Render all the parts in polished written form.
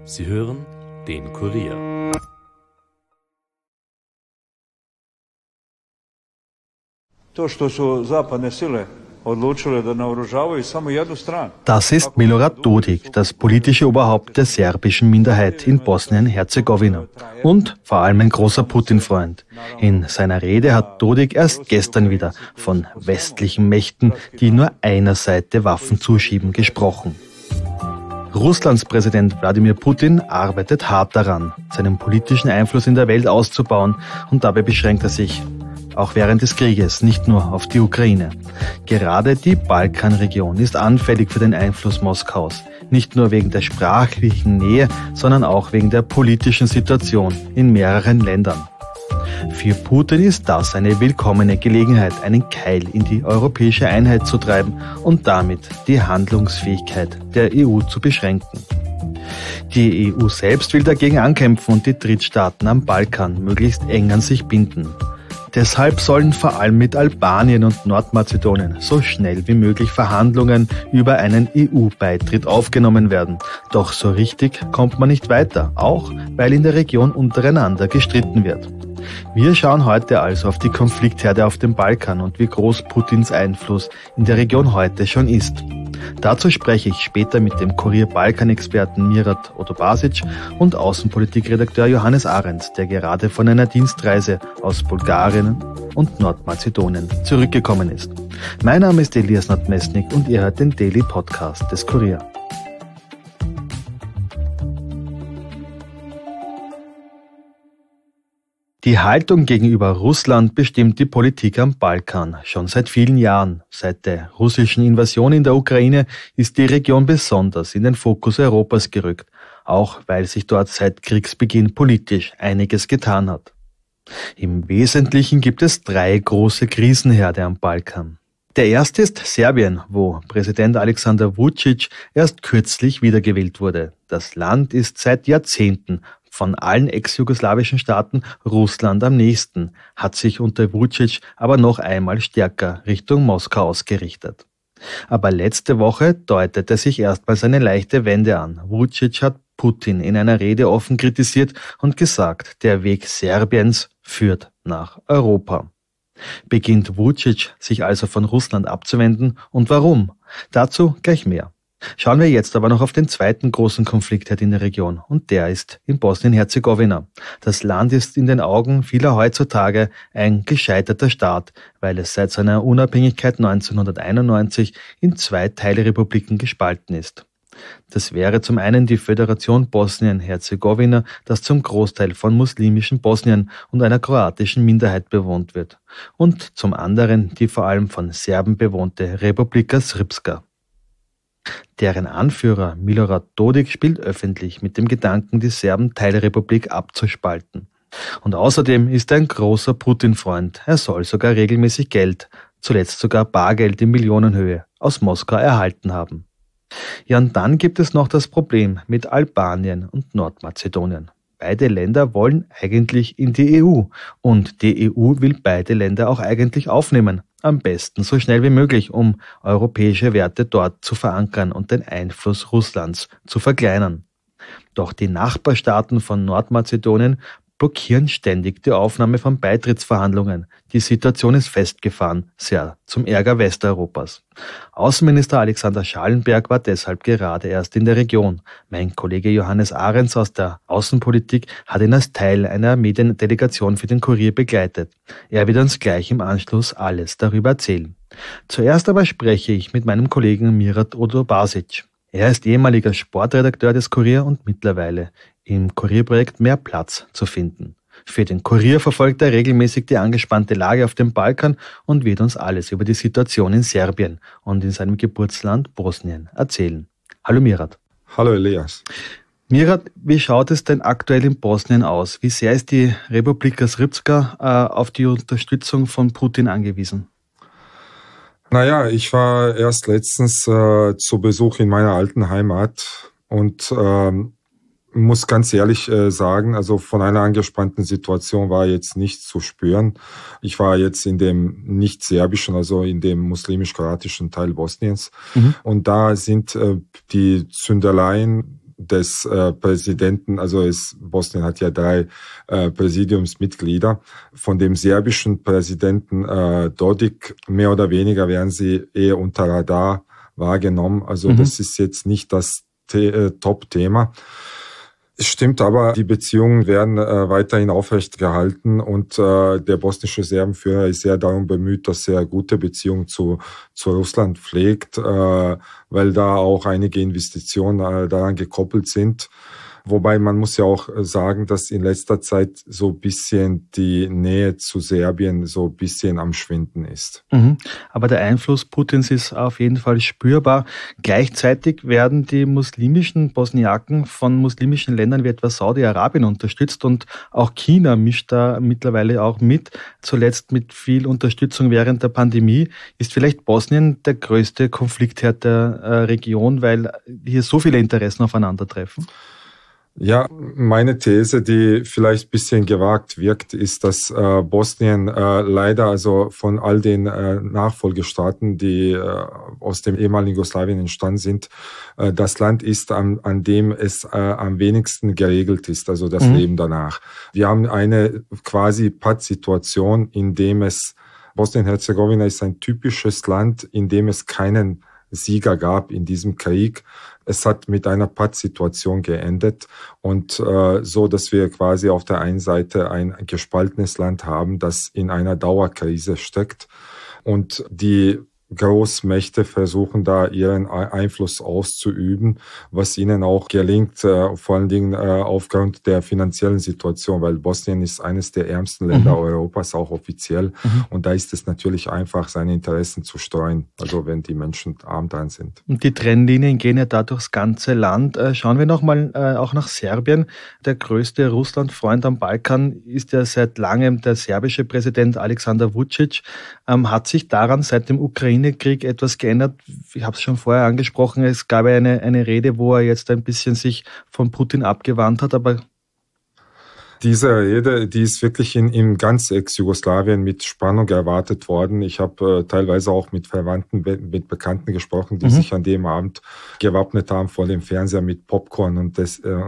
Sie hören den Kurier. Das ist Milorad Dodik, das politische Oberhaupt der serbischen Minderheit in Bosnien-Herzegowina und vor allem ein großer Putin-Freund. In seiner Rede hat Dodik erst gestern wieder von westlichen Mächten, die nur einer Seite Waffen zuschieben, gesprochen. Russlands Präsident Wladimir Putin arbeitet hart daran, seinen politischen Einfluss in der Welt auszubauen, und dabei beschränkt er sich auch während des Krieges nicht nur auf die Ukraine. Gerade die Balkanregion ist anfällig für den Einfluss Moskaus, nicht nur wegen der sprachlichen Nähe, sondern auch wegen der politischen Situation in mehreren Ländern. Für Putin ist das eine willkommene Gelegenheit, einen Keil in die europäische Einheit zu treiben und damit die Handlungsfähigkeit der EU zu beschränken. Die EU selbst will dagegen ankämpfen und die Drittstaaten am Balkan möglichst eng an sich binden. Deshalb sollen vor allem mit Albanien und Nordmazedonien so schnell wie möglich Verhandlungen über einen EU-Beitritt aufgenommen werden. Doch so richtig kommt man nicht weiter, auch weil in der Region untereinander gestritten wird. Wir schauen heute also auf die Konfliktherde auf dem Balkan und wie groß Putins Einfluss in der Region heute schon ist. Dazu spreche ich später mit dem Kurier-Balkan-Experten Milorad Odobasic und Außenpolitikredakteur Johannes Arenz, der gerade von einer Dienstreise aus Bulgarien und Nordmazedonien zurückgekommen ist. Mein Name ist Elias Nadmesnik und ihr hört den Daily Podcast des Kurier. Die Haltung gegenüber Russland bestimmt die Politik am Balkan schon seit vielen Jahren. Seit der russischen Invasion in der Ukraine ist die Region besonders in den Fokus Europas gerückt, auch weil sich dort seit Kriegsbeginn politisch einiges getan hat. Im Wesentlichen gibt es 3 große Krisenherde am Balkan. Der erste ist Serbien, wo Präsident Alexander Vučić erst kürzlich wiedergewählt wurde. Das Land ist seit Jahrzehnten von allen ex-jugoslawischen Staaten Russland am nächsten, hat sich unter Vučić aber noch einmal stärker Richtung Moskau ausgerichtet. Aber letzte Woche deutete sich erstmals eine leichte Wende an. Vučić hat Putin in einer Rede offen kritisiert und gesagt, der Weg Serbiens führt nach Europa. Beginnt Vučić sich also von Russland abzuwenden, und warum? Dazu gleich mehr. Schauen wir jetzt aber noch auf den zweiten großen Konfliktherd in der Region, und der ist in Bosnien-Herzegowina. Das Land ist in den Augen vieler heutzutage ein gescheiterter Staat, weil es seit seiner Unabhängigkeit 1991 in 2 Teilrepubliken gespalten ist. Das wäre zum einen die Föderation Bosnien-Herzegowina, das zum Großteil von muslimischen Bosniern und einer kroatischen Minderheit bewohnt wird, und zum anderen die vor allem von Serben bewohnte Republika Srpska. Deren Anführer Milorad Dodik spielt öffentlich mit dem Gedanken, die Serben-Teilrepublik abzuspalten. Und außerdem ist er ein großer Putin-Freund. Er soll sogar regelmäßig Geld, zuletzt sogar Bargeld in Millionenhöhe, aus Moskau erhalten haben. Ja, und dann gibt es noch das Problem mit Albanien und Nordmazedonien. Beide Länder wollen eigentlich in die EU, und die EU will beide Länder auch eigentlich aufnehmen. Am besten so schnell wie möglich, um europäische Werte dort zu verankern und den Einfluss Russlands zu verkleinern. Doch die Nachbarstaaten von Nordmazedonien blockieren ständig die Aufnahme von Beitrittsverhandlungen. Die Situation ist festgefahren, sehr zum Ärger Westeuropas. Außenminister Alexander Schallenberg war deshalb gerade erst in der Region. Mein Kollege Johannes Arenz aus der Außenpolitik hat ihn als Teil einer Mediendelegation für den Kurier begleitet. Er wird uns gleich im Anschluss alles darüber erzählen. Zuerst aber spreche ich mit meinem Kollegen Milorad Odobasic. Er ist ehemaliger Sportredakteur des Kurier und mittlerweile im Kurierprojekt Mehr Platz zu finden. Für den Kurier verfolgt er regelmäßig die angespannte Lage auf dem Balkan und wird uns alles über die Situation in Serbien und in seinem Geburtsland Bosnien erzählen. Hallo Milorad. Hallo Elias. Milorad, wie schaut es denn aktuell in Bosnien aus? Wie sehr ist die Republika Srpska auf die Unterstützung von Putin angewiesen? Naja, ich war erst letztens zu Besuch in meiner alten Heimat und muss ganz ehrlich sagen, also von einer angespannten Situation war jetzt nichts zu spüren. Ich war jetzt in dem nicht serbischen, also in dem muslimisch-kroatischen Teil Bosniens. Und da sind die Zündeleien des Präsidenten, also Bosnien hat ja 3 Präsidiumsmitglieder, von dem serbischen Präsidenten Dodik, mehr oder weniger werden sie eher unter Radar wahrgenommen. Also das ist jetzt nicht das Top-Thema. Es stimmt aber, die Beziehungen werden weiterhin aufrecht gehalten und der bosnische Serbenführer ist sehr darum bemüht, dass er gute Beziehungen zu Russland pflegt, weil da auch einige Investitionen daran gekoppelt sind. Wobei man muss ja auch sagen, dass in letzter Zeit so ein bisschen die Nähe zu Serbien so ein bisschen am Schwinden ist. Aber der Einfluss Putins ist auf jeden Fall spürbar. Gleichzeitig werden die muslimischen Bosniaken von muslimischen Ländern wie etwa Saudi-Arabien unterstützt und auch China mischt da mittlerweile auch mit. Zuletzt mit viel Unterstützung während der Pandemie. Ist vielleicht Bosnien der größte Konfliktherd der Region, weil hier so viele Interessen aufeinandertreffen? Ja, meine These, die vielleicht ein bisschen gewagt wirkt, ist, dass Bosnien leider also von all den Nachfolgestaaten, die aus dem ehemaligen Jugoslawien entstanden sind, das Land ist, an dem es am wenigsten geregelt ist, also das Leben danach. Wir haben eine quasi Pattsituation, in dem Bosnien-Herzegowina ist ein typisches Land, in dem es keinen Sieger gab in diesem Krieg. Es hat mit einer Pattsituation geendet und so, dass wir quasi auf der einen Seite ein gespaltenes Land haben, das in einer Dauerkrise steckt und die Großmächte versuchen da ihren Einfluss auszuüben, was ihnen auch gelingt, vor allen Dingen aufgrund der finanziellen Situation, weil Bosnien ist eines der ärmsten Länder Europas, auch offiziell. Und da ist es natürlich einfach, seine Interessen zu streuen, also wenn die Menschen arm dran sind. Und die Trennlinien gehen ja da durchs ganze Land. Schauen wir nochmal auch nach Serbien. Der größte Russland-Freund am Balkan ist ja seit langem der serbische Präsident Alexander Vučić. Hat sich daran seit dem Ukraine-Krieg etwas geändert? Ich habe es schon vorher angesprochen, es gab eine Rede, wo er jetzt ein bisschen sich von Putin abgewandt hat, aber diese Rede, die ist wirklich in ganz Ex-Jugoslawien mit Spannung erwartet worden. Ich habe teilweise auch mit Verwandten, mit Bekannten gesprochen, die sich an dem Abend gewappnet haben vor dem Fernseher mit Popcorn und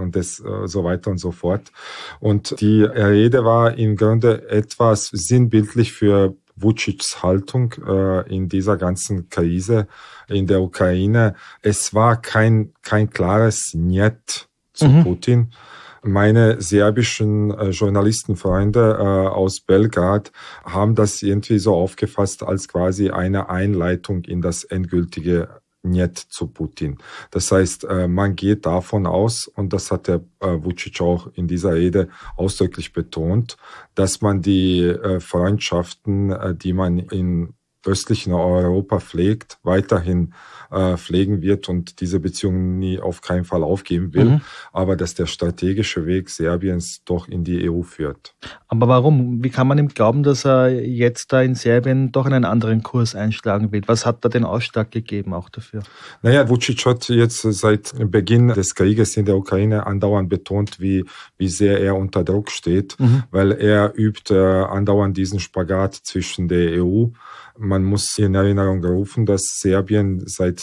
so weiter und so fort. Und die Rede war im Grunde etwas sinnbildlich für Vučićs Haltung in dieser ganzen Krise in der Ukraine. Es war kein klares Niet zu Putin. Meine serbischen Journalistenfreunde aus Belgrad haben das irgendwie so aufgefasst als quasi eine Einleitung in das endgültige Niet zu Putin. Das heißt, man geht davon aus, und das hat der Vučić auch in dieser Rede ausdrücklich betont, dass man die Freundschaften, die man in östlichen Europa pflegt, weiterhin pflegen wird und diese Beziehungen nie auf keinen Fall aufgeben will, aber dass der strategische Weg Serbiens doch in die EU führt. Aber warum? Wie kann man ihm glauben, dass er jetzt da in Serbien doch einen anderen Kurs einschlagen will? Was hat da den Ausschlag gegeben auch dafür? Naja, Vučić hat jetzt seit Beginn des Krieges in der Ukraine andauernd betont, wie sehr er unter Druck steht, weil er übt andauernd diesen Spagat zwischen der EU. Man muss in Erinnerung rufen, dass Serbien seit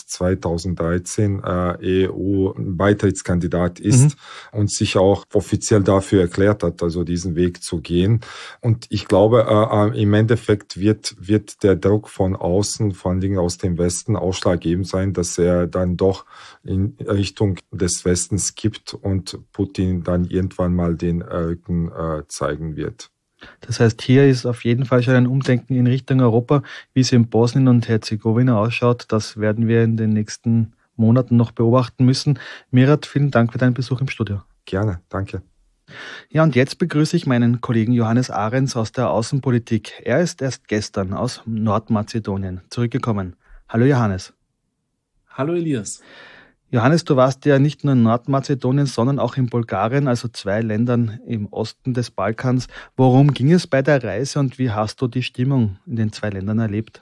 2013 EU-Beitrittskandidat ist und sich auch offiziell dafür erklärt hat, also diesen Weg zu gehen. Und ich glaube, im Endeffekt wird der Druck von außen, vor allen Dingen aus dem Westen, ausschlaggebend sein, dass er dann doch in Richtung des Westens kippt und Putin dann irgendwann mal den Rücken zeigen wird. Das heißt, hier ist auf jeden Fall schon ein Umdenken in Richtung Europa. Wie es in Bosnien und Herzegowina ausschaut, das werden wir in den nächsten Monaten noch beobachten müssen. Mirat, vielen Dank für deinen Besuch im Studio. Gerne, danke. Ja, und jetzt begrüße ich meinen Kollegen Johannes Ahrens aus der Außenpolitik. Er ist erst gestern aus Nordmazedonien zurückgekommen. Hallo Johannes. Hallo Elias. Johannes, du warst ja nicht nur in Nordmazedonien, sondern auch in Bulgarien, also 2 Ländern im Osten des Balkans. Worum ging es bei der Reise und wie hast du die Stimmung in den 2 Ländern erlebt?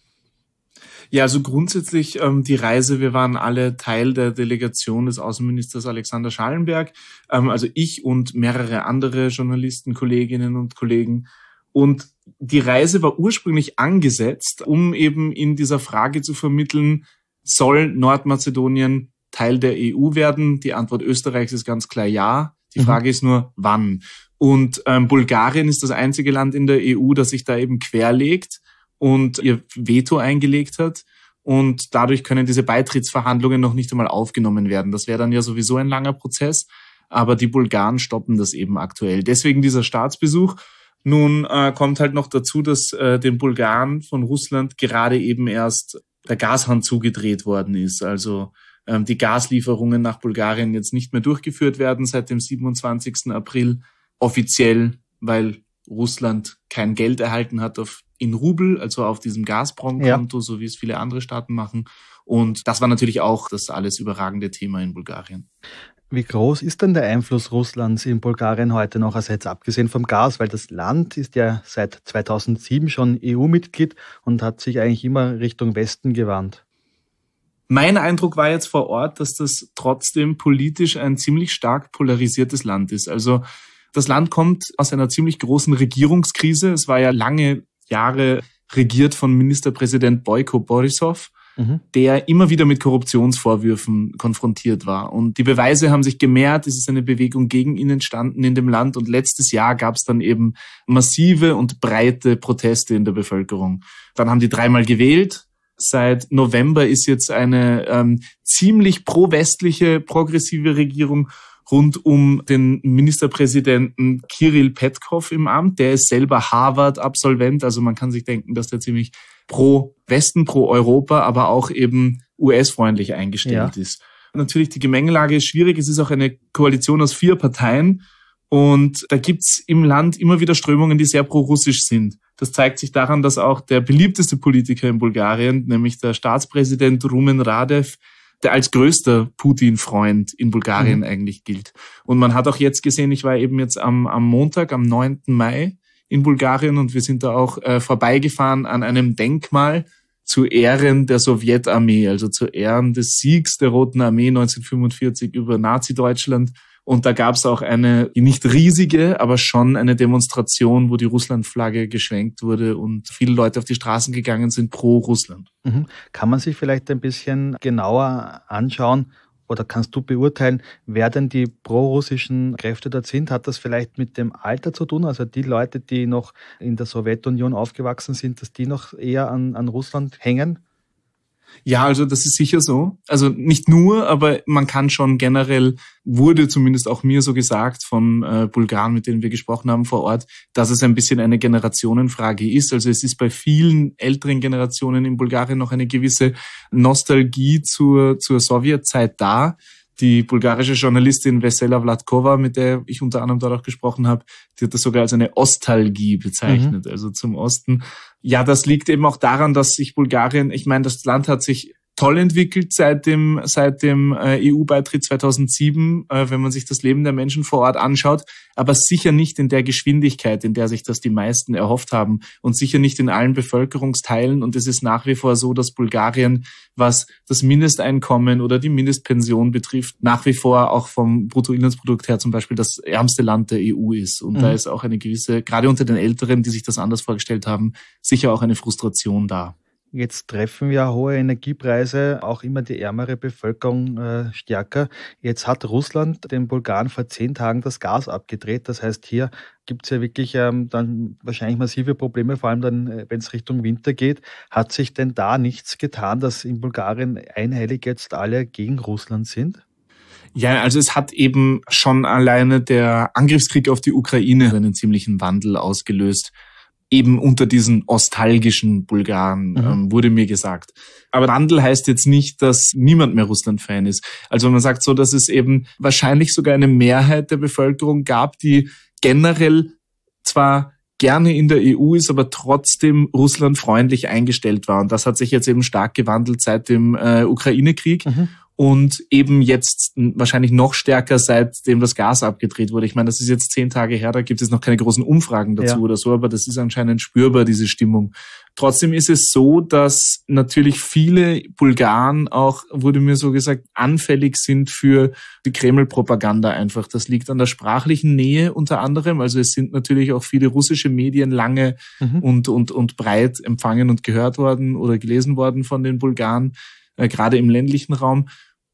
Ja, also grundsätzlich die Reise, wir waren alle Teil der Delegation des Außenministers Alexander Schallenberg, also ich und mehrere andere Journalisten, Kolleginnen und Kollegen. Und die Reise war ursprünglich angesetzt, um eben in dieser Frage zu vermitteln, soll Nordmazedonien Teil der EU werden? Die Antwort Österreichs ist ganz klar ja. Die Frage ist nur, wann? Und Bulgarien ist das einzige Land in der EU, das sich da eben querlegt und ihr Veto eingelegt hat. Und dadurch können diese Beitrittsverhandlungen noch nicht einmal aufgenommen werden. Das wäre dann ja sowieso ein langer Prozess. Aber die Bulgaren stoppen das eben aktuell. Deswegen dieser Staatsbesuch. Nun kommt halt noch dazu, dass den Bulgaren von Russland gerade eben erst der Gashahn zugedreht worden ist. Also die Gaslieferungen nach Bulgarien jetzt nicht mehr durchgeführt werden seit dem 27. April offiziell, weil Russland kein Geld erhalten hat in Rubel, also auf diesem Gazprom-Konto, so wie es viele andere Staaten machen. Und das war natürlich auch das alles überragende Thema in Bulgarien. Wie groß ist denn der Einfluss Russlands in Bulgarien heute noch, also jetzt abgesehen vom Gas, weil das Land ist ja seit 2007 schon EU-Mitglied und hat sich eigentlich immer Richtung Westen gewandt? Mein Eindruck war jetzt vor Ort, dass das trotzdem politisch ein ziemlich stark polarisiertes Land ist. Also das Land kommt aus einer ziemlich großen Regierungskrise. Es war ja lange Jahre regiert von Ministerpräsident Boyko Borisov, der immer wieder mit Korruptionsvorwürfen konfrontiert war. Und die Beweise haben sich gemehrt. Es ist eine Bewegung gegen ihn entstanden in dem Land. Und letztes Jahr gab es dann eben massive und breite Proteste in der Bevölkerung. Dann haben die 3-mal gewählt. Seit November ist jetzt eine ziemlich pro-westliche, progressive Regierung rund um den Ministerpräsidenten Kirill Petkov im Amt. Der ist selber Harvard-Absolvent. Also man kann sich denken, dass der ziemlich pro-Westen, pro-Europa, aber auch eben US-freundlich eingestellt ist. Natürlich, die Gemengelage ist schwierig. Es ist auch eine Koalition aus 4 Parteien. Und da gibt's im Land immer wieder Strömungen, die sehr pro-russisch sind. Das zeigt sich daran, dass auch der beliebteste Politiker in Bulgarien, nämlich der Staatspräsident Rumen Radev, der als größter Putin-Freund in Bulgarien eigentlich gilt. Und man hat auch jetzt gesehen, ich war eben jetzt am Montag, am 9. Mai in Bulgarien und wir sind da auch vorbeigefahren an einem Denkmal zu Ehren der Sowjetarmee, also zu Ehren des Siegs der Roten Armee 1945 über Nazi-Deutschland. Und da gab es auch eine, nicht riesige, aber schon eine Demonstration, wo die Russland-Flagge geschwenkt wurde und viele Leute auf die Straßen gegangen sind pro Russland. Kann man sich vielleicht ein bisschen genauer anschauen oder kannst du beurteilen, wer denn die pro-russischen Kräfte dort sind? Hat das vielleicht mit dem Alter zu tun? Also die Leute, die noch in der Sowjetunion aufgewachsen sind, dass die noch eher an Russland hängen? Ja, also das ist sicher so. Also nicht nur, aber man kann schon generell, wurde zumindest auch mir so gesagt von Bulgaren, mit denen wir gesprochen haben vor Ort, dass es ein bisschen eine Generationenfrage ist. Also es ist bei vielen älteren Generationen in Bulgarien noch eine gewisse Nostalgie zur Sowjetzeit da. Die bulgarische Journalistin Vesela Vladkova, mit der ich unter anderem dort auch gesprochen habe, die hat das sogar als eine Ostalgie bezeichnet, also zum Osten. Ja, das liegt eben auch daran, dass sich Bulgarien, ich meine, das Land hat sich toll entwickelt seit dem EU-Beitritt 2007, wenn man sich das Leben der Menschen vor Ort anschaut, aber sicher nicht in der Geschwindigkeit, in der sich das die meisten erhofft haben und sicher nicht in allen Bevölkerungsteilen. Und es ist nach wie vor so, dass Bulgarien, was das Mindesteinkommen oder die Mindestpension betrifft, nach wie vor auch vom Bruttoinlandsprodukt her zum Beispiel das ärmste Land der EU ist. Und da ist auch eine gewisse, gerade unter den Älteren, die sich das anders vorgestellt haben, sicher auch eine Frustration da. Jetzt treffen ja hohe Energiepreise auch immer die ärmere Bevölkerung stärker. Jetzt hat Russland den Bulgaren vor 10 Tagen das Gas abgedreht. Das heißt, hier gibt es ja wirklich dann wahrscheinlich massive Probleme, vor allem dann, wenn es Richtung Winter geht. Hat sich denn da nichts getan, dass in Bulgarien einhellig jetzt alle gegen Russland sind? Ja, also es hat eben schon alleine der Angriffskrieg auf die Ukraine einen ziemlichen Wandel ausgelöst. Eben unter diesen nostalgischen Bulgaren, wurde mir gesagt. Aber Wandel heißt jetzt nicht, dass niemand mehr Russland-Fan ist. Also man sagt so, dass es eben wahrscheinlich sogar eine Mehrheit der Bevölkerung gab, die generell zwar gerne in der EU ist, aber trotzdem russlandfreundlich eingestellt war. Und das hat sich jetzt eben stark gewandelt seit dem Ukraine-Krieg. Und eben jetzt wahrscheinlich noch stärker, seitdem das Gas abgedreht wurde. Ich meine, das ist jetzt 10 Tage her, da gibt es noch keine großen Umfragen dazu oder so, aber das ist anscheinend spürbar, diese Stimmung. Trotzdem ist es so, dass natürlich viele Bulgaren auch, wurde mir so gesagt, anfällig sind für die Kreml-Propaganda einfach. Das liegt an der sprachlichen Nähe unter anderem. Also es sind natürlich auch viele russische Medien lange und breit empfangen und gehört worden oder gelesen worden von den Bulgaren, gerade im ländlichen Raum.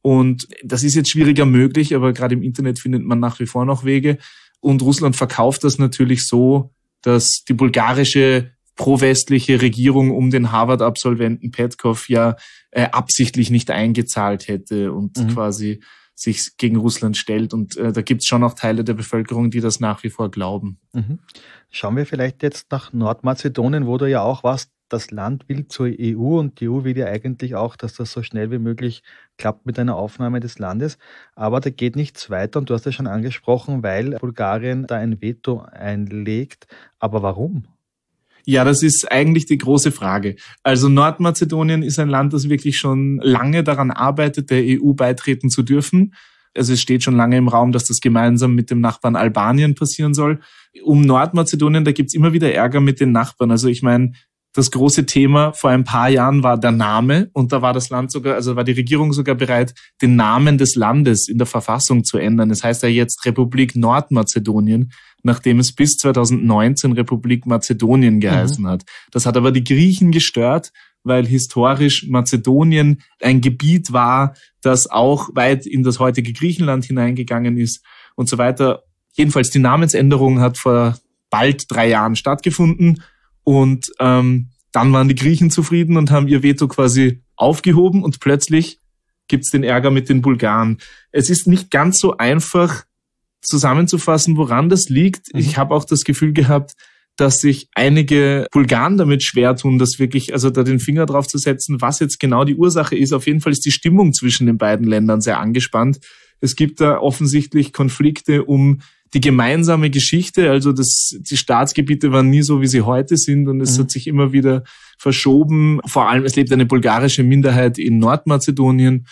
Und das ist jetzt schwieriger möglich, aber gerade im Internet findet man nach wie vor noch Wege. Und Russland verkauft das natürlich so, dass die bulgarische pro-westliche Regierung um den Harvard-Absolventen Petkov ja absichtlich nicht eingezahlt hätte und quasi sich gegen Russland stellt. Und da gibt es schon auch Teile der Bevölkerung, die das nach wie vor glauben. Schauen wir vielleicht jetzt nach Nordmazedonien, wo du ja auch warst. Das Land will zur EU und die EU will ja eigentlich auch, dass das so schnell wie möglich klappt mit einer Aufnahme des Landes. Aber da geht nichts weiter und du hast ja schon angesprochen, weil Bulgarien da ein Veto einlegt. Aber warum? Ja, das ist eigentlich die große Frage. Also Nordmazedonien ist ein Land, das wirklich schon lange daran arbeitet, der EU beitreten zu dürfen. Also es steht schon lange im Raum, dass das gemeinsam mit dem Nachbarn Albanien passieren soll. Um Nordmazedonien, da gibt's immer wieder Ärger mit den Nachbarn. Also ich meine, das große Thema vor ein paar Jahren war der Name und da war das Land sogar, also war die Regierung sogar bereit, den Namen des Landes in der Verfassung zu ändern. Das heißt ja jetzt Republik Nordmazedonien, nachdem es bis 2019 Republik Mazedonien geheißen hat. Das hat aber die Griechen gestört, weil historisch Mazedonien ein Gebiet war, das auch weit in das heutige Griechenland hineingegangen ist und so weiter. Jedenfalls die Namensänderung hat vor bald 3 Jahren stattgefunden. Und dann waren die Griechen zufrieden und haben ihr Veto quasi aufgehoben und plötzlich gibt's den Ärger mit den Bulgaren. Es ist nicht ganz so einfach zusammenzufassen, woran das liegt. Ich habe auch das Gefühl gehabt, dass sich einige Bulgaren damit schwer tun, das wirklich, also da den Finger drauf zu setzen, was jetzt genau die Ursache ist. Auf jeden Fall ist die Stimmung zwischen den beiden Ländern sehr angespannt. Es gibt da offensichtlich Konflikte um die gemeinsame Geschichte, also die Staatsgebiete waren nie so, wie sie heute sind und es hat sich immer wieder verschoben. Vor allem, es lebt eine bulgarische Minderheit in Nordmazedonien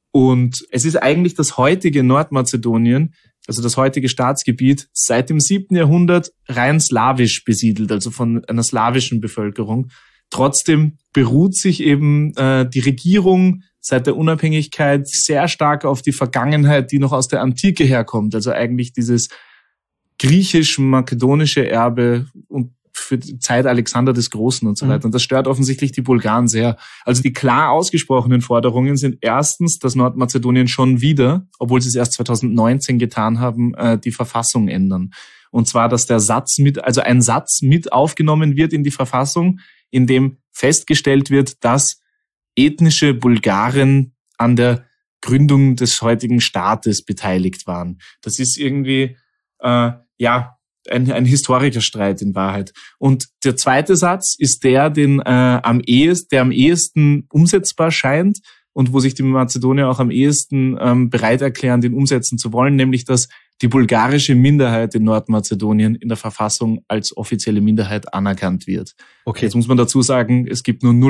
und es ist eigentlich das heutige Nordmazedonien, also das heutige Staatsgebiet, seit dem 7. Jahrhundert rein slawisch besiedelt, also von einer slawischen Bevölkerung. Trotzdem beruht sich eben die Regierung seit der Unabhängigkeit sehr stark auf die Vergangenheit, die noch aus der Antike herkommt. Also eigentlich dieses griechisch-makedonische Erbe und für die Zeit Alexander des Großen und so weiter. Und das stört offensichtlich die Bulgaren sehr. Also die klar ausgesprochenen Forderungen sind erstens, dass Nordmazedonien schon wieder, obwohl sie es erst 2019 getan haben, die Verfassung ändern. Und zwar, dass ein Satz mit aufgenommen wird in die Verfassung, in dem festgestellt wird, dass ethnische Bulgaren an der Gründung des heutigen Staates beteiligt waren. Das ist irgendwie, ein Historikerstreit in Wahrheit. Und der zweite Satz ist der am ehesten umsetzbar scheint und wo sich die Mazedonier auch am ehesten bereit erklären, den umsetzen zu wollen, nämlich dass die bulgarische Minderheit in Nordmazedonien in der Verfassung als offizielle Minderheit anerkannt wird. Okay. Jetzt muss man dazu sagen, es gibt nur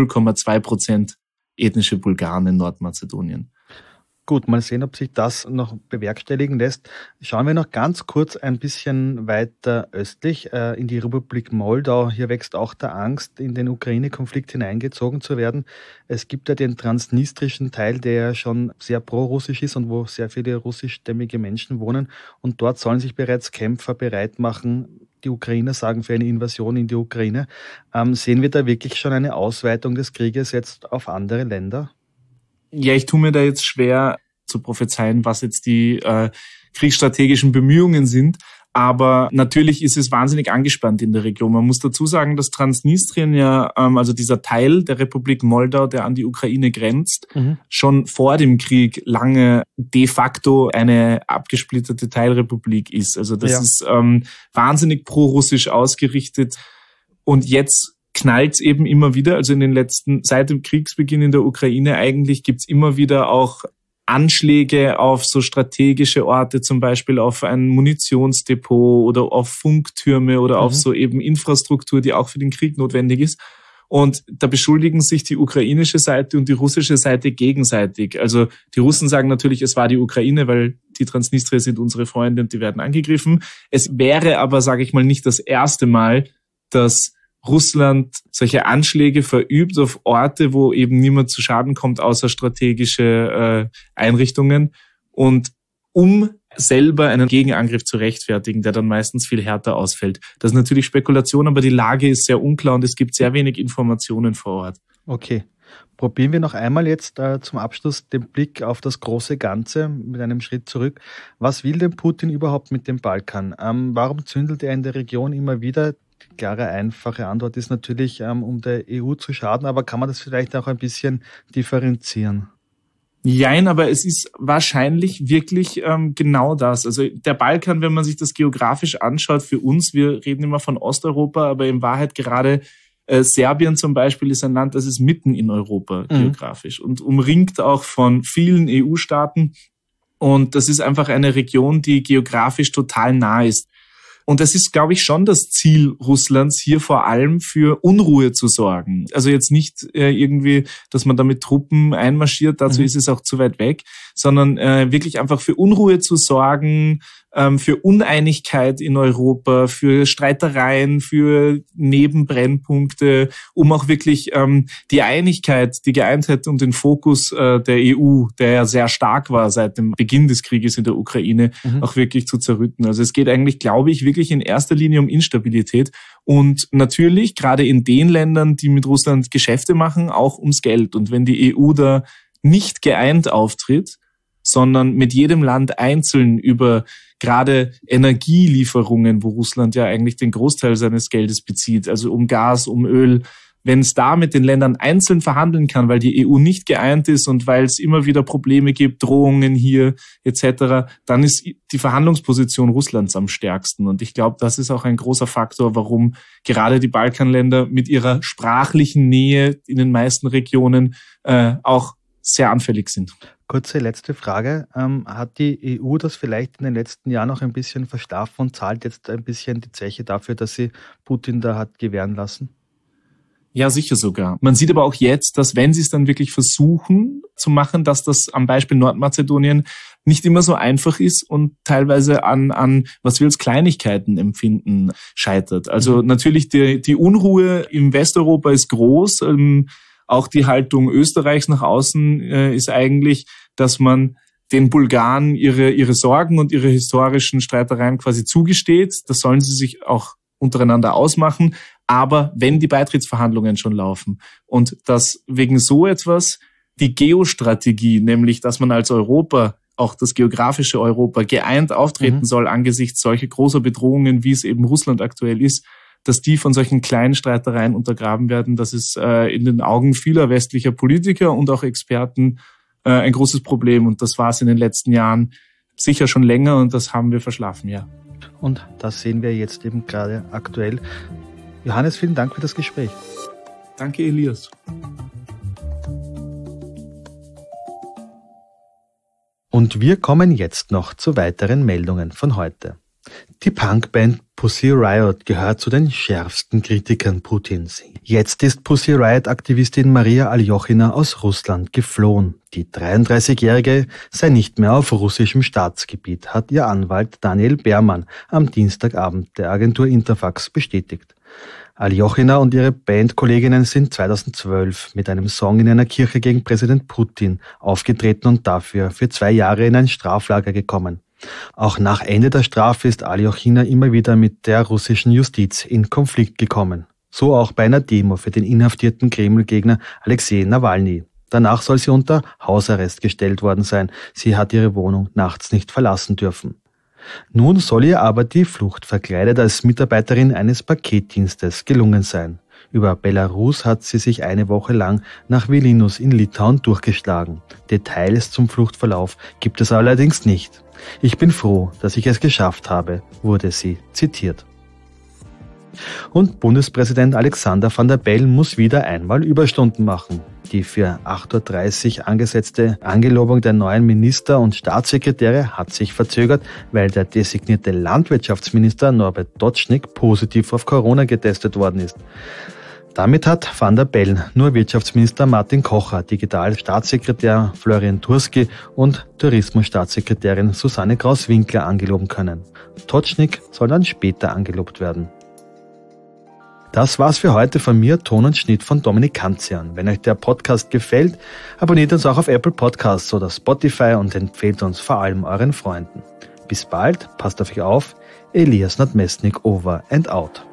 0,2% ethnische Bulgaren in Nordmazedonien. Gut, mal sehen, ob sich das noch bewerkstelligen lässt. Schauen wir noch ganz kurz ein bisschen weiter östlich in die Republik Moldau. Hier wächst auch der Angst, in den Ukraine-Konflikt hineingezogen zu werden. Es gibt ja den transnistrischen Teil, der ja schon sehr pro-russisch ist und wo sehr viele russischstämmige Menschen wohnen. Und dort sollen sich bereits Kämpfer bereit machen, die Ukrainer sagen, für eine Invasion in die Ukraine. Sehen wir da wirklich schon eine Ausweitung des Krieges jetzt auf andere Länder? Ja, ich tue mir da jetzt schwer zu prophezeien, was jetzt die kriegsstrategischen Bemühungen sind. Aber natürlich ist es wahnsinnig angespannt in der Region. Man muss dazu sagen, dass Transnistrien ja, also dieser Teil der Republik Moldau, der an die Ukraine grenzt, schon vor dem Krieg lange de facto eine abgesplitterte Teilrepublik ist. Also das ist wahnsinnig pro-russisch ausgerichtet. Und jetzt knallt's eben immer wieder, also seit dem Kriegsbeginn in der Ukraine eigentlich gibt's immer wieder auch Anschläge auf so strategische Orte, zum Beispiel auf ein Munitionsdepot oder auf Funktürme oder auf so eben Infrastruktur, die auch für den Krieg notwendig ist. Und da beschuldigen sich die ukrainische Seite und die russische Seite gegenseitig. Also die Russen sagen natürlich, es war die Ukraine, weil die Transnistrier sind unsere Freunde und die werden angegriffen. Es wäre aber, sage ich mal, nicht das erste Mal, dass Russland solche Anschläge verübt auf Orte, wo eben niemand zu Schaden kommt, außer strategische Einrichtungen. Und um selber einen Gegenangriff zu rechtfertigen, der dann meistens viel härter ausfällt. Das ist natürlich Spekulation, aber die Lage ist sehr unklar und es gibt sehr wenig Informationen vor Ort. Okay. Probieren wir noch einmal jetzt zum Abschluss den Blick auf das große Ganze mit einem Schritt zurück. Was will denn Putin überhaupt mit dem Balkan? Warum zündelt er in der Region immer wieder? Die klare, einfache Antwort ist natürlich, um der EU zu schaden, aber kann man das vielleicht auch ein bisschen differenzieren? Jein, aber es ist wahrscheinlich wirklich genau das. Also der Balkan, wenn man sich das geografisch anschaut, für uns, wir reden immer von Osteuropa, aber in Wahrheit gerade Serbien zum Beispiel ist ein Land, das ist mitten in Europa geografisch und umringt auch von vielen EU-Staaten. Und das ist einfach eine Region, die geografisch total nah ist. Und das ist, glaube ich, schon das Ziel Russlands, hier vor allem für Unruhe zu sorgen. Also jetzt nicht irgendwie, dass man da mit Truppen einmarschiert, dazu ist es auch zu weit weg, sondern wirklich einfach für Unruhe zu sorgen, für Uneinigkeit in Europa, für Streitereien, für Nebenbrennpunkte, um auch wirklich die Einigkeit, die Geeintheit und den Fokus der EU, der ja sehr stark war seit dem Beginn des Krieges in der Ukraine, auch wirklich zu zerrütten. Also es geht eigentlich, glaube ich, wirklich in erster Linie um Instabilität und natürlich gerade in den Ländern, die mit Russland Geschäfte machen, auch ums Geld. Und wenn die EU da nicht geeint auftritt, sondern mit jedem Land einzeln über gerade Energielieferungen, wo Russland ja eigentlich den Großteil seines Geldes bezieht, also um Gas, um Öl, wenn es da mit den Ländern einzeln verhandeln kann, weil die EU nicht geeint ist und weil es immer wieder Probleme gibt, Drohungen hier etc., dann ist die Verhandlungsposition Russlands am stärksten. Und ich glaube, das ist auch ein großer Faktor, warum gerade die Balkanländer mit ihrer sprachlichen Nähe in den meisten Regionen auch sehr anfällig sind. Kurze letzte Frage. Hat die EU das vielleicht in den letzten Jahren noch ein bisschen verschlafen und zahlt jetzt ein bisschen die Zeche dafür, dass sie Putin da hat gewähren lassen? Ja, sicher sogar. Man sieht aber auch jetzt, dass wenn sie es dann wirklich versuchen zu machen, dass das am Beispiel Nordmazedonien nicht immer so einfach ist und teilweise an was wir als Kleinigkeiten empfinden, scheitert. Also natürlich die Unruhe im Westeuropa ist groß. Auch die Haltung Österreichs nach außen ist eigentlich, dass man den Bulgaren ihre Sorgen und ihre historischen Streitereien quasi zugesteht. Das sollen sie sich auch untereinander ausmachen. Aber wenn die Beitrittsverhandlungen schon laufen und dass wegen so etwas die Geostrategie, nämlich dass man als Europa, auch das geografische Europa, geeint auftreten soll angesichts solcher großer Bedrohungen, wie es eben Russland aktuell ist, dass die von solchen kleinen Streitereien untergraben werden, das ist in den Augen vieler westlicher Politiker und auch Experten ein großes Problem. Und das war es in den letzten Jahren sicher schon länger und das haben wir verschlafen, ja. Und das sehen wir jetzt eben gerade aktuell. Johannes, vielen Dank für das Gespräch. Danke, Elias. Und wir kommen jetzt noch zu weiteren Meldungen von heute. Die Punkband Pussy Riot gehört zu den schärfsten Kritikern Putins. Jetzt ist Pussy Riot-Aktivistin Maria Aljochina aus Russland geflohen. Die 33-Jährige sei nicht mehr auf russischem Staatsgebiet, hat ihr Anwalt Daniel Berman am Dienstagabend der Agentur Interfax bestätigt. Aljochina und ihre Bandkolleginnen sind 2012 mit einem Song in einer Kirche gegen Präsident Putin aufgetreten und dafür für 2 Jahre in ein Straflager gekommen. Auch nach Ende der Strafe ist Aljochina immer wieder mit der russischen Justiz in Konflikt gekommen. So auch bei einer Demo für den inhaftierten Kreml-Gegner Alexei Nawalny. Danach soll sie unter Hausarrest gestellt worden sein. Sie hat ihre Wohnung nachts nicht verlassen dürfen. Nun soll ihr aber die Flucht verkleidet als Mitarbeiterin eines Paketdienstes gelungen sein. Über Belarus hat sie sich eine Woche lang nach Vilnius in Litauen durchgeschlagen. Details zum Fluchtverlauf gibt es allerdings nicht. Ich bin froh, dass ich es geschafft habe, wurde sie zitiert. Und Bundespräsident Alexander Van der Bellen muss wieder einmal Überstunden machen. Die für 8.30 Uhr angesetzte Angelobung der neuen Minister und Staatssekretäre hat sich verzögert, weil der designierte Landwirtschaftsminister Norbert Dotschnig positiv auf Corona getestet worden ist. Damit hat Van der Bellen nur Wirtschaftsminister Martin Kocher, Digitalstaatssekretär Florian Turski und Tourismusstaatssekretärin Susanne Kraus-Winkler angeloben können. Dotschnig soll dann später angelobt werden. Das war's für heute von mir, Ton und Schnitt von Dominik Kanzian. Wenn euch der Podcast gefällt, abonniert uns auch auf Apple Podcasts oder Spotify und empfehlt uns vor allem euren Freunden. Bis bald, passt auf euch auf, Elias Nadmesnik over and out.